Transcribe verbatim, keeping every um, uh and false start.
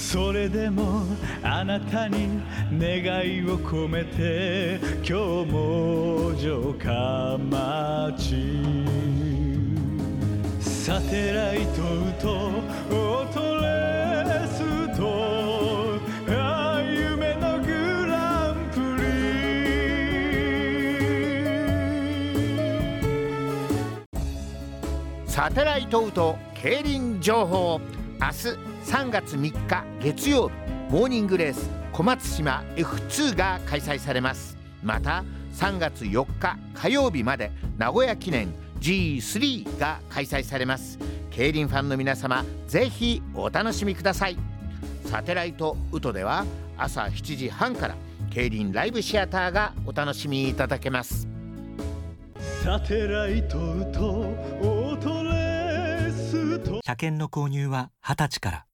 それでもあなたに願いを込めて今日も城下町サテライトとオートレースとああ夢のグランプリサテライトウト競輪情報。明日さんがつみっか月曜日モーニングレース小松島 エフツー が開催されます。またさんがつよっか火曜日まで名古屋記念 ジースリー が開催されます。競輪ファンの皆様ぜひお楽しみください。サテライトウトでは朝しちじはんから競輪ライブシアターがお楽しみいただけます。 サテライトとオートレースと車検の購入ははたちから。